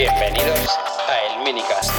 Bienvenidos a El Minicast.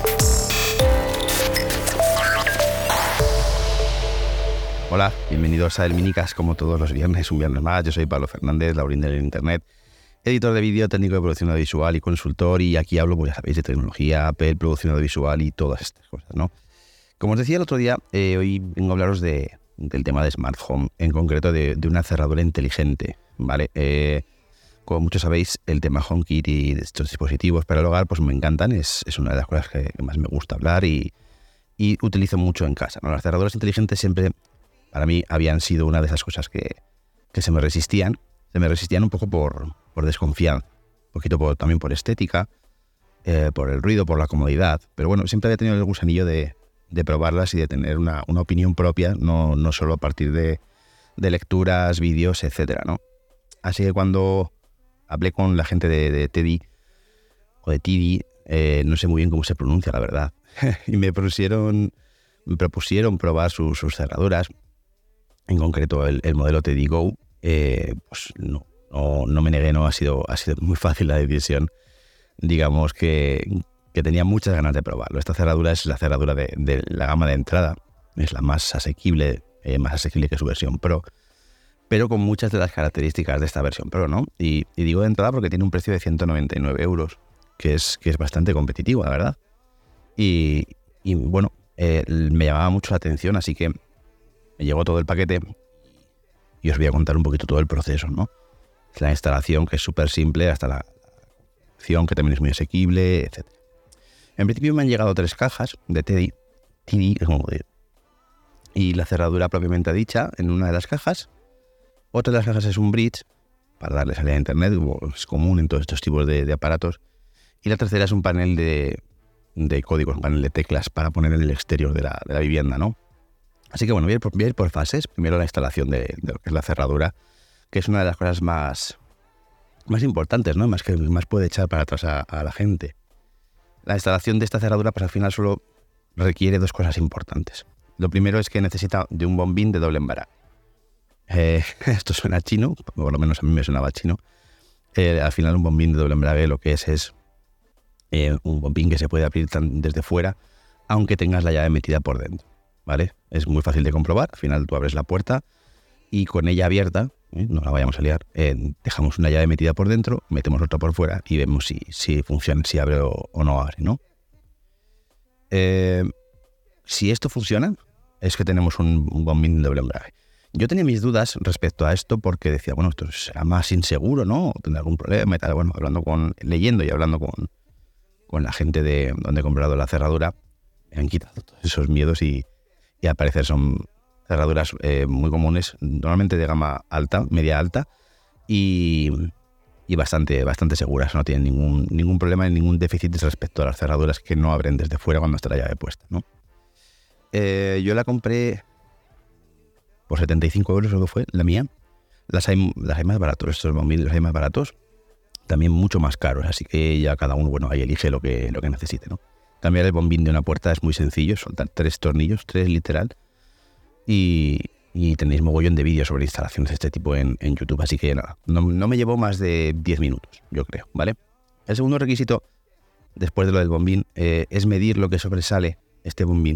Hola, bienvenidos a El Minicast como todos los viernes, un viernes más. Yo soy Pablo Fernández, Laurín del Internet, editor de vídeo, técnico de producción audiovisual y consultor, y aquí hablo, pues ya sabéis, de tecnología, Apple, producción audiovisual y todas estas cosas, ¿no? Como os decía el otro día, hoy vengo a hablaros del tema de Smart Home, en concreto de una cerradura inteligente, ¿vale? Como muchos sabéis, el tema HomeKit y de estos dispositivos para el hogar, pues me encantan, es una de las cosas que más me gusta hablar y utilizo mucho en casa, ¿no? Las cerraduras inteligentes siempre, para mí, habían sido una de esas cosas que se me resistían un poco por desconfianza, un poquito también por estética, por el ruido, por la comodidad, pero bueno, siempre había tenido el gusanillo de probarlas y de tener una opinión propia, no solo a partir de lecturas, vídeos, etcétera, ¿no? Así que cuando hablé con la gente de Teddy, o de Tiddy, no sé muy bien cómo se pronuncia, la verdad, y me propusieron probar sus cerraduras, en concreto el modelo Teddy Go. Pues no me negué, ha sido muy fácil la decisión. Digamos que tenía muchas ganas de probarlo. Esta cerradura es la cerradura de la gama de entrada, es la más asequible que su versión Pro, pero con muchas de las características de esta versión Pro, ¿no? Y digo de entrada porque tiene un precio de 199 euros, que es bastante competitivo, la verdad. Y bueno, me llamaba mucho la atención, así que me llegó todo el paquete y os voy a contar un poquito todo el proceso, ¿no? La instalación, que es súper simple, hasta la acción, que también es muy asequible, etc. En principio me han llegado 3 cajas de Tiddy, y la cerradura propiamente dicha en una de las cajas. Otra de las cajas es un bridge para darle salida a internet, como es común en todos estos tipos de aparatos. Y la tercera es un panel de códigos, un panel de teclas para poner en el exterior de la vivienda, ¿no? Así que bueno, voy a ir por fases. Primero la instalación de lo que es la cerradura, que es una de las cosas más importantes, ¿no? Más puede echar para atrás a la gente. La instalación de esta cerradura, pues al final solo requiere 2 cosas importantes. Lo primero es que necesita de un bombín de doble embarague. Esto suena chino, por lo menos a mí me sonaba chino. Al final un bombín de doble embrague lo que es un bombín que se puede abrir desde fuera, aunque tengas la llave metida por dentro, ¿vale? Es muy fácil de comprobar. Al final tú abres la puerta y con ella abierta, no la vayamos a liar, dejamos una llave metida por dentro, metemos otra por fuera y vemos si funciona, si abre o no abre, ¿no? Si esto funciona, es que tenemos un bombín de doble embrague. Yo tenía mis dudas respecto a esto porque decía, bueno, esto será más inseguro, ¿no? ¿O tendrá algún problema y tal? Bueno, leyendo y hablando con la gente de donde he comprado la cerradura, me han quitado todos esos miedos y al parecer son cerraduras muy comunes, normalmente de gama alta, media alta y bastante seguras. No tienen ningún problema ni ningún déficit respecto a las cerraduras que no abren desde fuera cuando está la llave puesta, ¿no? Yo la compré por 75 euros, lo que fue la mía. Las hay más baratos, estos bombillos los hay más baratos, también mucho más caros, así que ya cada uno, bueno, ahí elige lo que necesite, ¿no? Cambiar el bombín de una puerta es muy sencillo, soltar 3 tornillos, 3 literal, y tenéis mogollón de vídeos sobre instalaciones de este tipo en YouTube, así que nada, no me llevó más de 10 minutos, yo creo, ¿vale? El segundo requisito, después de lo del bombín, es medir lo que sobresale este bombín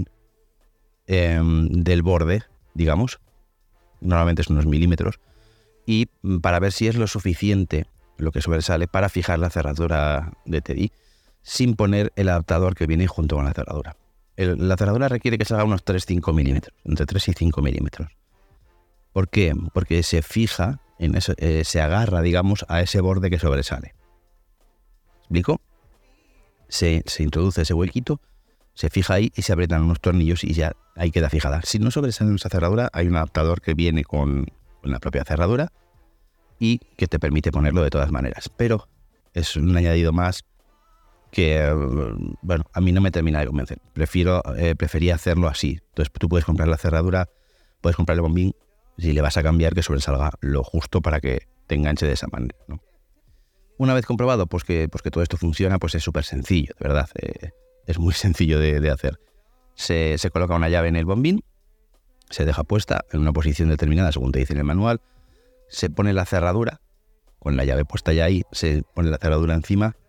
del borde, digamos. Normalmente es unos milímetros, y para ver si es lo suficiente lo que sobresale para fijar la cerradura de Teddy sin poner el adaptador que viene junto con la cerradura. La cerradura requiere que salga unos 3-5 milímetros, entre 3 y 5 milímetros. ¿Por qué? Porque se fija, en eso, se agarra, digamos, a ese borde que sobresale. ¿Explico? Se introduce ese huequito, se fija ahí y se aprietan unos tornillos y ya ahí queda fijada. Si no sobresale en esa cerradura, hay un adaptador que viene con la propia cerradura y que te permite ponerlo de todas maneras. Pero es un añadido más que, bueno, a mí no me termina de convencer. Prefería hacerlo así. Entonces tú puedes comprar la cerradura, puedes comprar el bombín, si le vas a cambiar, que sobresalga lo justo para que te enganche de esa manera, ¿no? Una vez comprobado, pues que todo esto funciona, pues es súper sencillo, de verdad. Es muy sencillo de hacer. Se coloca una llave en el bombín, se deja puesta en una posición determinada según te dice en el manual, se pone la cerradura, con la llave puesta ya ahí, se pone la cerradura encima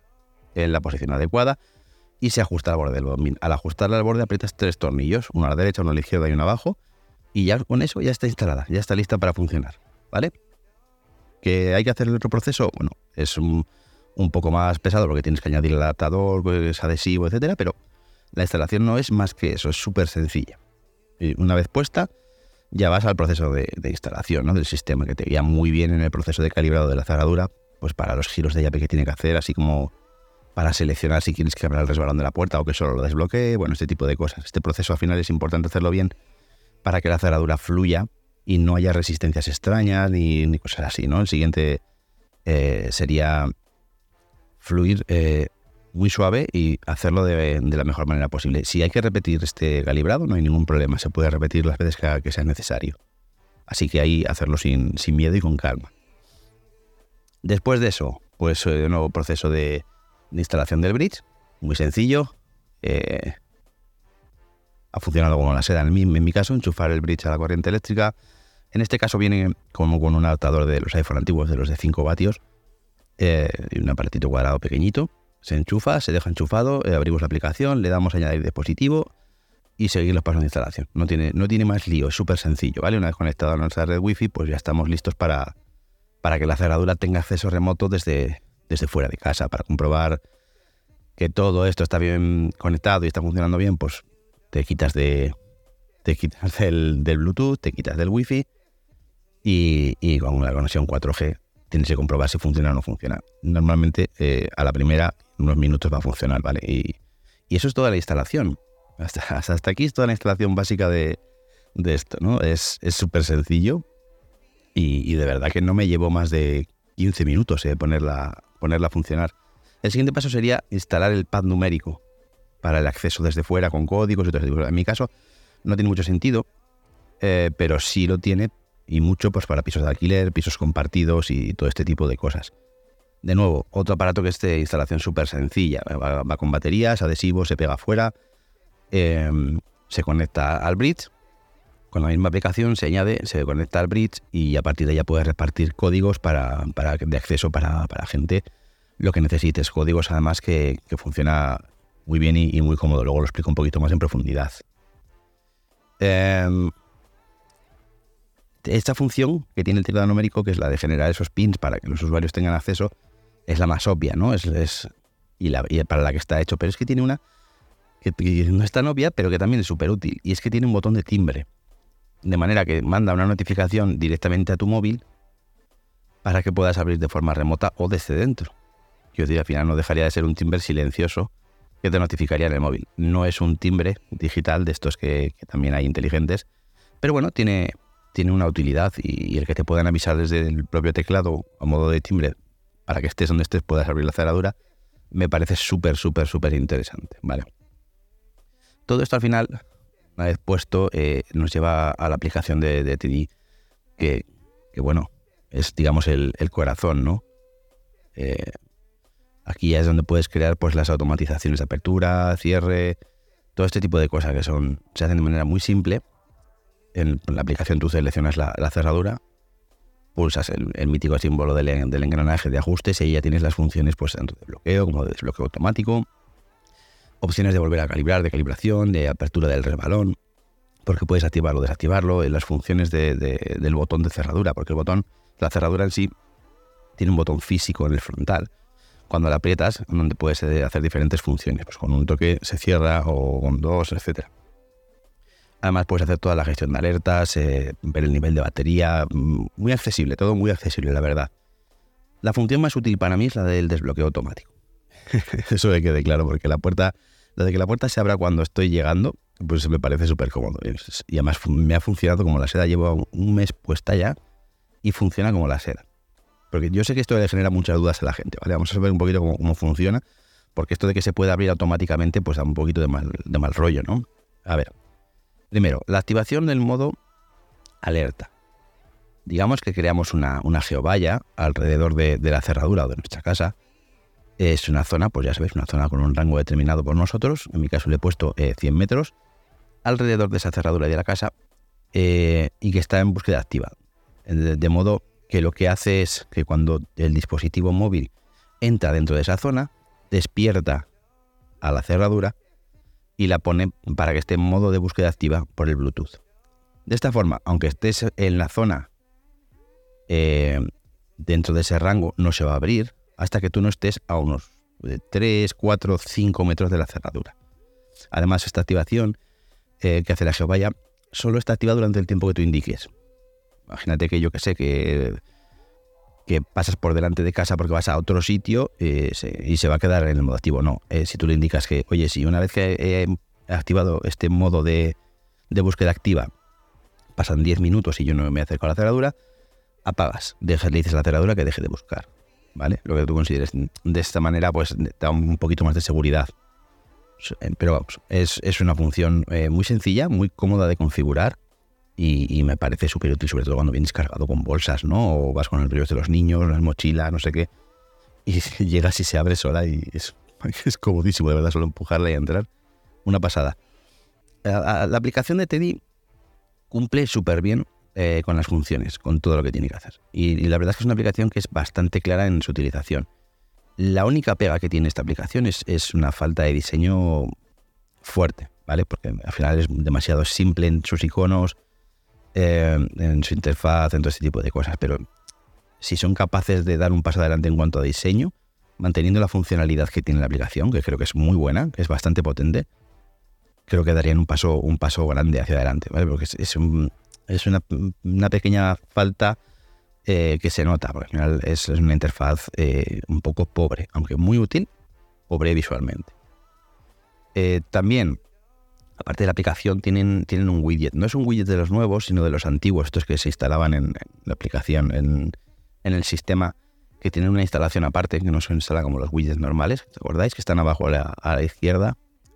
en la posición adecuada y se ajusta al borde del bombín. Al ajustarla al borde aprietas 3 tornillos, uno a la derecha, uno a la izquierda y uno abajo, y ya con eso ya está instalada, ya está lista para funcionar, ¿vale? ¿Que hay que hacer el otro proceso? Bueno, es un poco más pesado porque tienes que añadir el adaptador, pues, adhesivo, etcétera, pero la instalación no es más que eso, es súper sencilla. Y una vez puesta, ya vas al proceso de instalación, ¿no?, del sistema, que te guía muy bien en el proceso de calibrado de la cerradura, pues para los giros de llave que tiene que hacer, así como para seleccionar si quieres que abra el resbalón de la puerta o que solo lo desbloquee, bueno, este tipo de cosas. Este proceso al final es importante hacerlo bien para que la cerradura fluya y no haya resistencias extrañas ni cosas así, ¿no? El siguiente sería fluir muy suave y hacerlo de la mejor manera posible. Si hay que repetir este calibrado, no hay ningún problema, se puede repetir las veces que sea necesario. Así que ahí hacerlo sin miedo y con calma. Después de eso, pues un nuevo proceso de instalación del bridge, muy sencillo. Ha funcionado como la seda en mi caso, enchufar el bridge a la corriente eléctrica. En este caso viene como con un adaptador de los iPhone antiguos, de los de 5 vatios, y un aparatito cuadrado pequeñito. Se enchufa, se deja enchufado, abrimos la aplicación, le damos a añadir dispositivo y seguir los pasos de instalación. No tiene más lío, es súper sencillo, ¿vale? Una vez conectado a nuestra red Wi-Fi, pues ya estamos listos para que la cerradura tenga acceso remoto desde fuera de casa, para comprobar que todo esto está bien conectado y está funcionando bien. Pues te quitas del Bluetooth, te quitas del Wi-Fi y con una conexión 4G tienes que comprobar si funciona o no funciona. Normalmente a la primera, unos minutos va a funcionar, ¿vale? Y eso es toda la instalación. Hasta aquí es toda la instalación básica de esto, ¿no? Es súper sencillo y de verdad que no me llevo más de 15 minutos ponerla a funcionar. El siguiente paso sería instalar el pad numérico para el acceso desde fuera con códigos y todo eso. En mi caso no tiene mucho sentido, pero sí lo tiene, y mucho, pues para pisos de alquiler, pisos compartidos y todo este tipo de cosas. De nuevo, otro aparato que es de instalación súper sencilla. Va con baterías, adhesivos, se pega afuera, se conecta al bridge. Con la misma aplicación se conecta al bridge y a partir de ahí ya puedes repartir códigos de acceso para gente, lo que necesites. Códigos además que funciona muy bien y muy cómodo. Luego lo explico un poquito más en profundidad. Esta función que tiene el teclado numérico, que es la de generar esos pins para que los usuarios tengan acceso, es la más obvia, ¿no? Y para la que está hecho. Pero es que tiene una que no es tan obvia, pero que también es súper útil. Y es que tiene un botón de timbre. De manera que manda una notificación directamente a tu móvil para que puedas abrir de forma remota o desde dentro. Yo diría, al final no dejaría de ser un timbre silencioso que te notificaría en el móvil. No es un timbre digital de estos que también hay inteligentes, pero bueno, tiene una utilidad, y el que te puedan avisar desde el propio teclado a modo de timbre para que estés donde estés puedas abrir la cerradura, me parece súper, súper, súper interesante, ¿vale? Todo esto al final, una vez puesto, nos lleva a la aplicación de TD, que bueno, es digamos el corazón, ¿no? Aquí ya es donde puedes crear pues las automatizaciones de apertura, cierre, todo este tipo de cosas que se hacen de manera muy simple. En la aplicación tú seleccionas la cerradura, pulsas el mítico símbolo del engranaje de ajustes y ahí ya tienes las funciones, pues tanto de bloqueo como de desbloqueo automático, opciones de volver a calibrar, de calibración, de apertura del resbalón, porque puedes activarlo o desactivarlo, en las funciones del botón de cerradura, porque la cerradura en sí tiene un botón físico en el frontal. Cuando la aprietas, donde puedes hacer diferentes funciones, pues con un toque se cierra o con dos, etcétera. Además puedes hacer toda la gestión de alertas, ver el nivel de batería, muy accesible, todo muy accesible, la verdad. La función más útil para mí es la del desbloqueo automático. Eso que quede claro, porque lo de que la puerta se abra cuando estoy llegando, pues me parece súper cómodo. Y además me ha funcionado como la seda, llevo un mes puesta ya y funciona como la seda. Porque yo sé que esto le genera muchas dudas a la gente, ¿vale? Vamos a ver un poquito cómo funciona, porque esto de que se puede abrir automáticamente pues da un poquito de mal rollo, ¿no? A ver. Primero, la activación del modo alerta. Digamos que creamos una geovalla alrededor de la cerradura o de nuestra casa. Es una zona, pues ya sabéis, una zona con un rango determinado por nosotros. En mi caso le he puesto 100 metros alrededor de esa cerradura de la casa y que está en búsqueda activa. De modo que lo que hace es que cuando el dispositivo móvil entra dentro de esa zona, despierta a la cerradura y la pone para que esté en modo de búsqueda activa por el Bluetooth. De esta forma, aunque estés en la zona dentro de ese rango, no se va a abrir hasta que tú no estés a unos 3, 4, 5 metros de la cerradura. Además, esta activación que hace la Geovalla solo está activa durante el tiempo que tú indiques. Imagínate que yo que sé, que pasas por delante de casa porque vas a otro sitio y se va a quedar en el modo activo. No, si tú le indicas que, oye, si una vez que he activado este modo de búsqueda activa, pasan 10 minutos y yo no me acerco a la cerradura, apagas, le dices a la cerradura que deje de buscar, ¿vale? Lo que tú consideres. De esta manera, pues da un poquito más de seguridad. Pero vamos, es una función muy sencilla, muy cómoda de configurar y me parece súper útil, sobre todo cuando vienes cargado con bolsas, ¿no? O vas con el rollo de los niños, las mochilas, no sé qué, y llegas y se abre sola y es comodísimo, de verdad, solo empujarla y entrar. Una pasada. La aplicación de Teddy cumple súper bien con las funciones, con todo lo que tiene que hacer. Y la verdad es que es una aplicación que es bastante clara en su utilización. La única pega que tiene esta aplicación es una falta de diseño fuerte, ¿vale? Porque al final es demasiado simple en sus iconos, en su interfaz, en todo este tipo de cosas. Pero si son capaces de dar un paso adelante en cuanto a diseño, manteniendo la funcionalidad que tiene la aplicación, que creo que es muy buena, que es bastante potente, creo que darían un paso grande hacia adelante, ¿vale? Porque es una pequeña falta que se nota, porque al final es una interfaz un poco pobre, aunque muy útil, pobre visualmente. También, aparte de la aplicación, tienen un widget. No es un widget de los nuevos, sino de los antiguos, estos que se instalaban en la aplicación, en el sistema, que tienen una instalación aparte, que no se instala como los widgets normales. ¿Os acordáis? Que están abajo a la izquierda.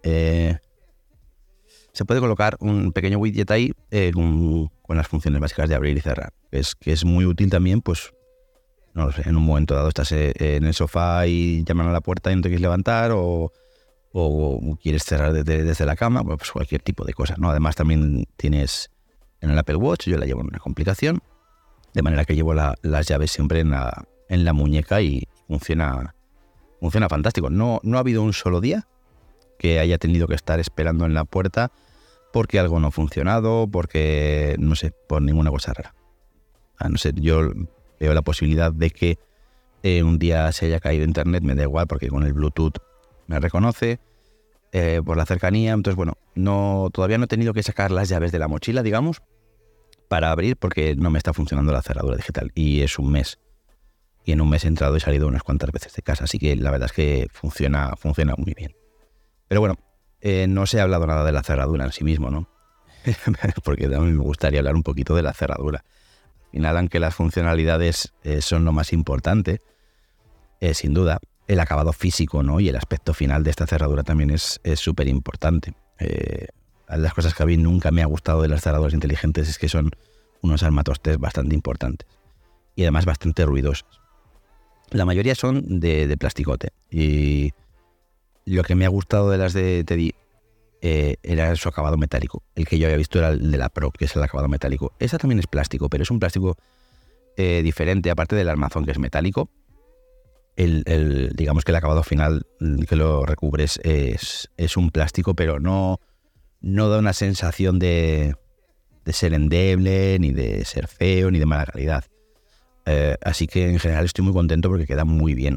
Se puede colocar un pequeño widget ahí con las funciones básicas de abrir y cerrar. Que es muy útil también, pues, no lo sé, en un momento dado estás en el sofá y llaman a la puerta y no te quieres levantar o quieres cerrar desde la cama, pues cualquier tipo de cosas, ¿no? Además también tienes en el Apple Watch, yo la llevo en una complicación, de manera que llevo las llaves siempre en la muñeca y funciona fantástico. No ha habido un solo día que haya tenido que estar esperando en la puerta porque algo no ha funcionado, porque, no sé, por ninguna cosa rara. No sé, yo veo la posibilidad de que un día se haya caído internet, me da igual, porque con el Bluetooth me reconoce por la cercanía. Entonces, bueno, todavía no he tenido que sacar las llaves de la mochila, digamos, para abrir, porque no me está funcionando la cerradura digital. Y es un mes. Y en un mes he entrado y salido unas cuantas veces de casa, así que la verdad es que funciona muy bien. Pero bueno, no se ha hablado nada de la cerradura en sí mismo, ¿no? Porque también me gustaría hablar un poquito de la cerradura. Al final, aunque las funcionalidades son lo más importante, sin duda, el acabado físico, ¿no? Y el aspecto final de esta cerradura también es súper importante. Las cosas que a mí nunca me ha gustado de las cerraduras inteligentes es que son unos armatostes bastante importantes y además bastante ruidosas. La mayoría son de plasticote y lo que me ha gustado de las de Teddy era su acabado metálico. El que yo había visto era el de la Pro, que es el acabado metálico. Esa también es plástico, pero es un plástico diferente, aparte del armazón, que es metálico. Digamos que el acabado final que lo recubres es un plástico, pero no da una sensación de ser endeble, ni de ser feo, ni de mala calidad. Así que en general estoy muy contento porque queda muy bien.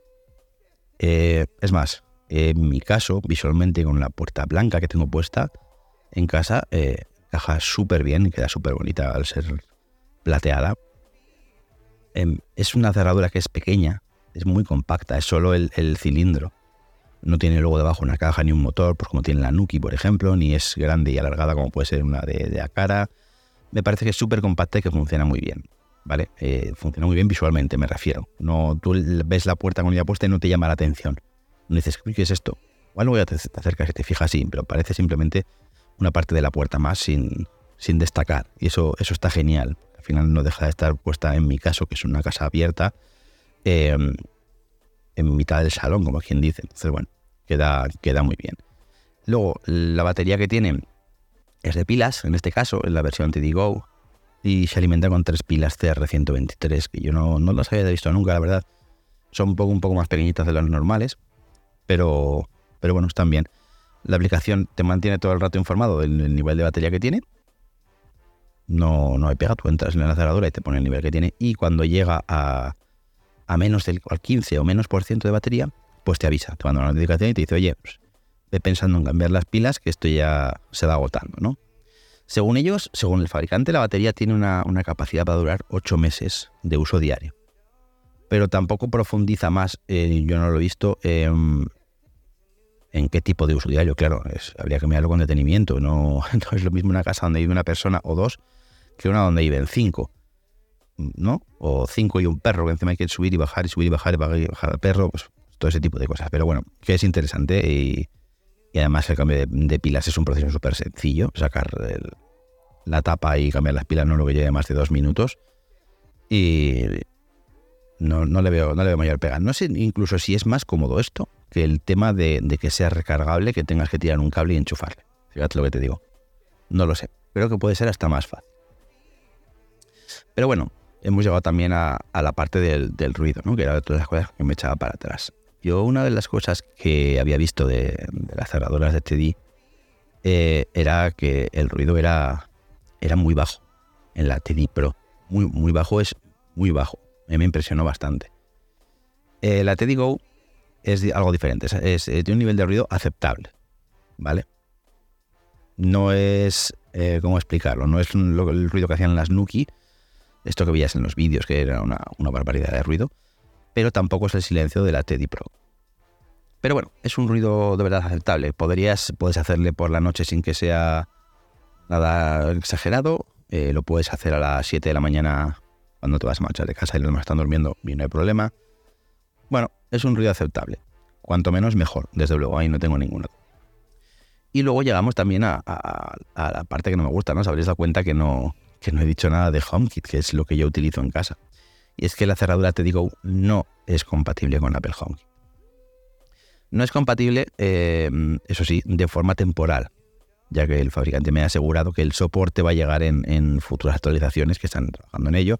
Es más, en mi caso, visualmente con la puerta blanca que tengo puesta en casa, encaja súper bien y queda súper bonita al ser plateada. Es una cerradura que es pequeña, es muy compacta, es solo el cilindro. No tiene luego debajo una caja ni un motor, pues como tiene la Nuki, por ejemplo, ni es grande y alargada como puede ser una de Aqara. Me parece que es súper compacta y que funciona muy bien, ¿vale? Funciona muy bien visualmente, me refiero. No, tú ves la puerta con ella puesta y no te llama la atención. No dices, ¿qué es esto? Igual luego ya te acercas y te fijas, sí, pero parece simplemente una parte de la puerta más sin destacar. Y eso está genial. Al final no deja de estar puesta, en mi caso, que es una casa abierta, en mitad del salón, como quien dice. Entonces, bueno, queda muy bien. Luego, la batería que tiene es de pilas, en este caso, en la versión Teddy Go, y se alimenta con 3 pilas CR123, que yo no las había visto nunca, la verdad. Son un poco más pequeñitas de las normales, pero bueno, están bien. La aplicación te mantiene todo el rato informado del nivel de batería que tiene. No hay pega, tú entras en la cerradura y te pone el nivel que tiene. Y cuando llega a menos del al 15 o menos por ciento de batería, pues te avisa, te manda una notificación y te dice, oye, pues, ve pensando en cambiar las pilas, que esto ya se va agotando, ¿no? Según ellos, según el fabricante, la batería tiene una capacidad para durar 8 meses de uso diario. Pero tampoco profundiza más, yo no lo he visto, en qué tipo de uso diario. Claro, habría que mirarlo con detenimiento. No es lo mismo una casa donde vive una persona o dos que una donde viven 5, ¿no? O 5 y un perro, que encima hay que subir y bajar y bajar al perro, pues todo ese tipo de cosas. Pero bueno, que es interesante y además el cambio de pilas es un proceso súper sencillo. Sacar la tapa y cambiar las pilas no es lo que lleve más de 2 minutos y no le veo mayor pega. No sé incluso si es más cómodo esto que el tema de que sea recargable, que tengas que tirar un cable y enchufarle. Fíjate lo que te digo. No lo sé. Creo que puede ser hasta más fácil. Pero bueno, hemos llegado también a la parte del ruido, ¿no? Que era de todas las cosas que me echaba para atrás. Yo una de las cosas que había visto de las cerraduras de TD era que el ruido era muy bajo en la TD Pro. Muy bajo es muy bajo. A mí me impresionó bastante. La TD Go es algo diferente. Tiene un nivel de ruido aceptable, ¿vale? No es, ¿cómo explicarlo? No es el ruido que hacían las Nuki, esto que veías en los vídeos, que era una barbaridad de ruido, pero tampoco es el silencio de la TD Pro. Pero bueno, es un ruido de verdad aceptable. Puedes hacerle por la noche sin que sea nada exagerado. Lo puedes hacer a las 7 de la mañana cuando te vas a marchar de casa y los demás están durmiendo y no hay problema. Bueno, es un ruido aceptable. Cuanto menos, mejor. Desde luego, ahí no tengo ninguna. Y luego llegamos también a la parte que no me gusta, ¿no? Os habréis dado cuenta que no he dicho nada de HomeKit, que es lo que yo utilizo en casa. Y es que la cerradura TD Go no es compatible con Apple HomeKit. No es compatible, eso sí, de forma temporal, ya que el fabricante me ha asegurado que el soporte va a llegar en futuras actualizaciones, que están trabajando en ello.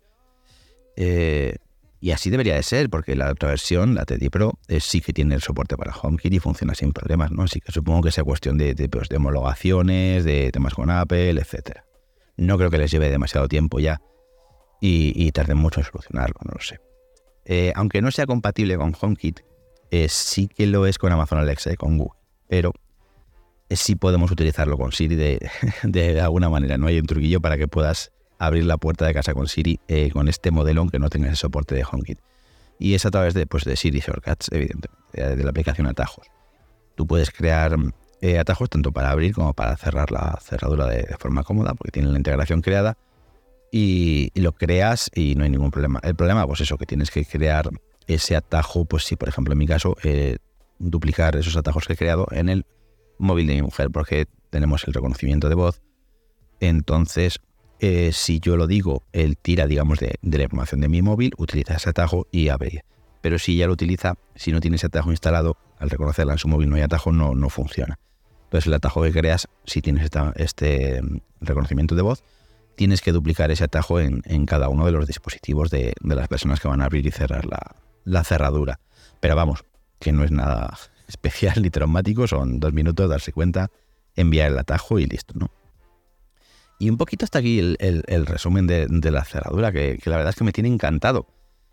Y así debería de ser, porque la otra versión, la TD Pro, sí que tiene el soporte para HomeKit y funciona sin problemas, ¿no? Así que supongo que sea cuestión de homologaciones, de temas con Apple, etcétera. No creo que les lleve demasiado tiempo ya y tarden mucho en solucionarlo, no lo sé. Aunque no sea compatible con HomeKit, sí que lo es con Amazon Alexa y con Google, pero sí podemos utilizarlo con Siri de alguna manera, ¿no? Hay un truquillo para que puedas abrir la puerta de casa con Siri con este modelo, aunque no tenga ese soporte de HomeKit. Y es a través de Siri Shortcuts, evidentemente, de la aplicación Atajos. Tú puedes crear atajos tanto para abrir como para cerrar la cerradura de forma cómoda, porque tiene la integración creada y lo creas y no hay ningún problema. El problema, pues eso, que tienes que crear ese atajo, pues sí, por ejemplo, en mi caso, duplicar esos atajos que he creado en el móvil de mi mujer, porque tenemos el reconocimiento de voz. Entonces, si yo lo digo, él tira, digamos, de la información de mi móvil, utiliza ese atajo y abre. Pero si ya lo utiliza, si no tiene ese atajo instalado, al reconocerla en su móvil no hay atajo, no funciona. Entonces el atajo que creas, si tienes este reconocimiento de voz, tienes que duplicar ese atajo en cada uno de los dispositivos de las personas que van a abrir y cerrar la cerradura. Pero vamos, que no es nada especial ni traumático, son 2 minutos, darse cuenta, enviar el atajo y listo, ¿no? Y un poquito hasta aquí el resumen de la cerradura, que la verdad es que me tiene encantado.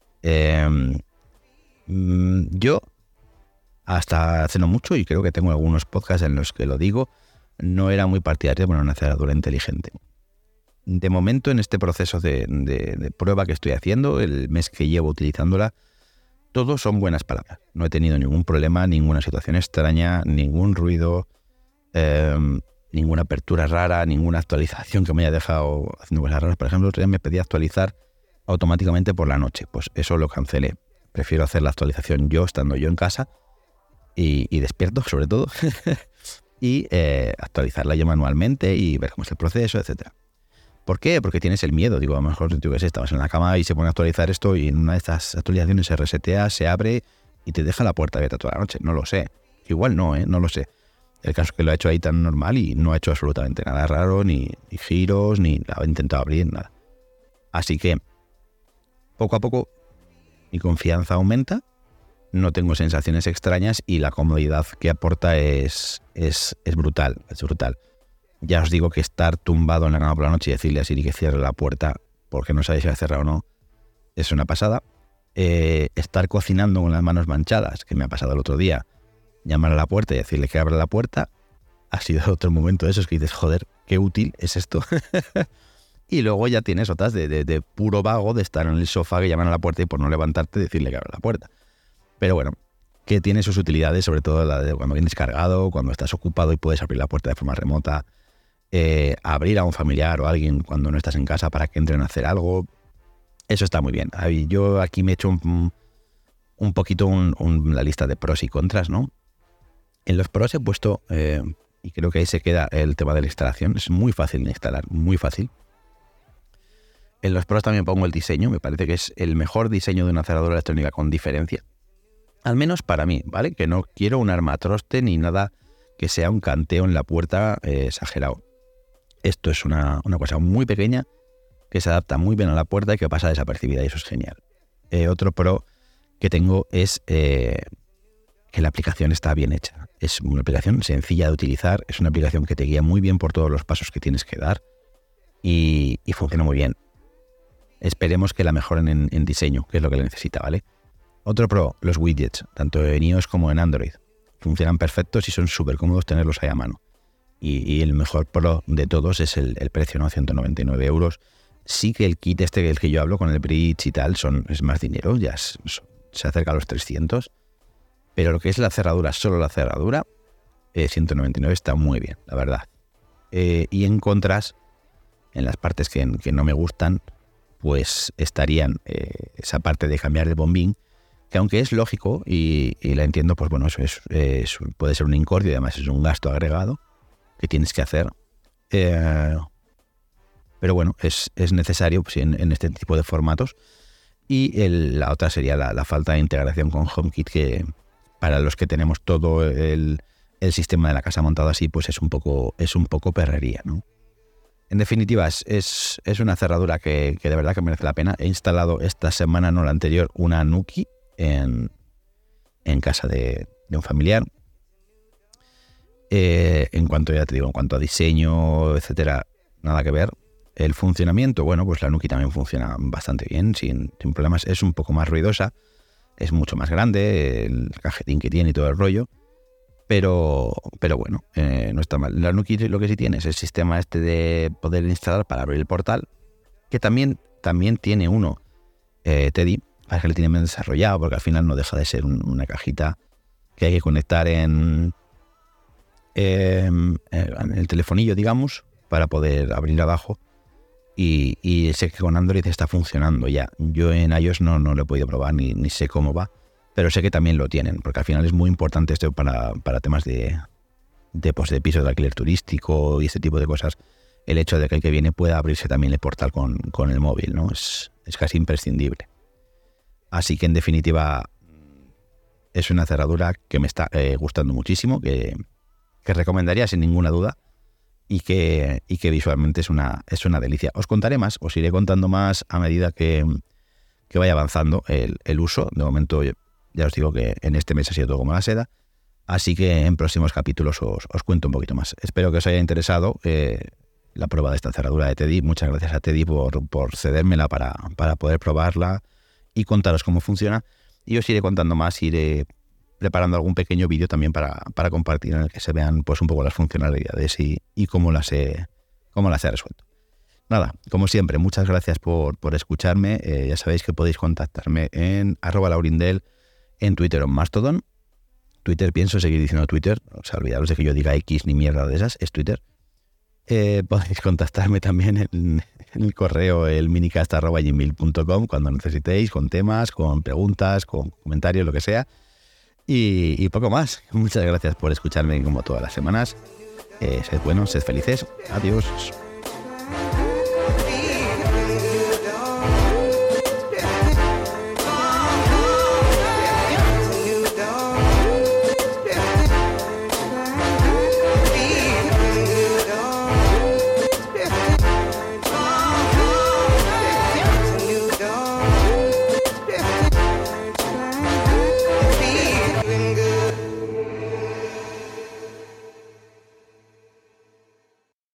Yo, hasta hace no mucho, y creo que tengo algunos podcasts en los que lo digo, no era muy partidario de poner una cerradura inteligente. De momento, en este proceso de prueba que estoy haciendo, el mes que llevo utilizándola, todos son buenas palabras. No he tenido ningún problema, ninguna situación extraña, ningún ruido, ninguna apertura rara, ninguna actualización que me haya dejado haciendo cosas raras. Por ejemplo, el otro día me pedía actualizar automáticamente por la noche. Pues eso lo cancelé. Prefiero hacer la actualización yo, estando yo en casa y despierto, sobre todo, y actualizarla yo manualmente y ver cómo es el proceso, etcétera. ¿Por qué? Porque tienes el miedo. Digo, a lo mejor tú que sé, estabas en la cama y se pone a actualizar esto y en una de estas actualizaciones se resetea, se abre y te deja la puerta abierta toda la noche. No lo sé. Igual no, no lo sé. El caso es que lo ha hecho ahí tan normal y no ha hecho absolutamente nada raro, ni giros, ni la ha intentado abrir, nada. Así que, poco a poco, mi confianza aumenta no tengo sensaciones extrañas y la comodidad que aporta es brutal, es brutal. Ya os digo que estar tumbado en la cama por la noche y decirle a Siri que cierre la puerta porque no sabéis si la cerrado o no, es una pasada. Estar cocinando con las manos manchadas, que me ha pasado el otro día, llamar a la puerta y decirle que abra la puerta, ha sido otro momento de esos que dices, joder, qué útil es esto. Y luego ya tienes otras de puro vago, de estar en el sofá, que llaman a la puerta y por no levantarte decirle que abra la puerta. Pero bueno, que tiene sus utilidades, sobre todo la de cuando vienes cargado, cuando estás ocupado y puedes abrir la puerta de forma remota, abrir a un familiar o a alguien cuando no estás en casa para que entren a hacer algo. Eso está muy bien. Yo aquí me he hecho un poquito la lista de pros y contras, ¿no? En los pros he puesto, y creo que ahí se queda el tema de la instalación, es muy fácil de instalar, muy fácil. En los pros también pongo el diseño, me parece que es el mejor diseño de una cerradura electrónica con diferencia. Al menos para mí, ¿vale? Que no quiero un armatroste ni nada que sea un canteo en la puerta exagerado. Esto es una cosa muy pequeña que se adapta muy bien a la puerta y que pasa desapercibida y eso es genial. Otro pro que tengo es que la aplicación está bien hecha. Es una aplicación sencilla de utilizar, es una aplicación que te guía muy bien por todos los pasos que tienes que dar y funciona muy bien. Esperemos que la mejoren en diseño, que es lo que le necesita, ¿vale? Otro pro, los widgets, tanto en iOS como en Android. Funcionan perfectos y son súper cómodos tenerlos ahí a mano. Y el mejor pro de todos es el precio, ¿no? 199 euros. Sí que el kit el que yo hablo con el bridge y tal, es más dinero, ya se acerca a los 300. Pero lo que es la cerradura, solo la cerradura, 199 está muy bien, la verdad. Y en contras, en las partes que no me gustan, pues estarían esa parte de cambiar el bombín, que aunque es lógico y la entiendo, pues bueno, eso puede ser un incordio y además es un gasto agregado que tienes que hacer. Pero bueno, es necesario pues, en este tipo de formatos. Y la otra sería la falta de integración con HomeKit, que para los que tenemos todo el sistema de la casa montado así, pues es un poco perrería, ¿no? En definitiva, es una cerradura que de verdad que merece la pena. He instalado esta semana, no la anterior, una Nuki en casa de un familiar. En cuanto a diseño, etcétera, nada que ver. El funcionamiento, bueno, pues la Nuki también funciona bastante bien, sin problemas. Es un poco más ruidosa, es mucho más grande, el cajetín que tiene y todo el rollo. Pero bueno, no está mal. La Nuki lo que sí tiene es el sistema de poder instalar para abrir el portal, que también tiene uno Teddy, para que lo tiene bien desarrollado, porque al final no deja de ser una cajita que hay que conectar en el telefonillo, digamos, para poder abrir abajo. Y sé que con Android está funcionando ya. Yo en iOS no lo he podido probar ni sé cómo va, pero sé que también lo tienen, porque al final es muy importante esto para temas de pisos de alquiler turístico y este tipo de cosas. El hecho de que el que viene pueda abrirse también el portal con el móvil, ¿no? Es casi imprescindible. Así que en definitiva es una cerradura que me está gustando muchísimo, que recomendaría sin ninguna duda y que visualmente es una delicia. Os contaré más, os iré contando más a medida que vaya avanzando el uso. De momento ya os digo que en este mes ha sido todo como la seda, así que en próximos capítulos os cuento un poquito más. Espero que os haya interesado la prueba de esta cerradura de Teddy. Muchas gracias a Teddy por cedérmela para poder probarla y contaros cómo funciona. Y os iré contando más, iré preparando algún pequeño vídeo también para compartir, en el que se vean pues un poco las funcionalidades y cómo las he resuelto. Nada, como siempre, muchas gracias por escucharme. Ya sabéis que podéis contactarme en @laurindel, en Twitter o en Mastodon. Twitter, pienso seguir diciendo Twitter, o sea, olvidaros de que yo diga X ni mierda de esas, es Twitter. Podéis contactarme también en el correo elminicast@gmail.com cuando necesitéis, con temas, con preguntas, con comentarios, lo que sea. Y poco más. Muchas gracias por escucharme como todas las semanas. Sed buenos, sed felices. Adiós.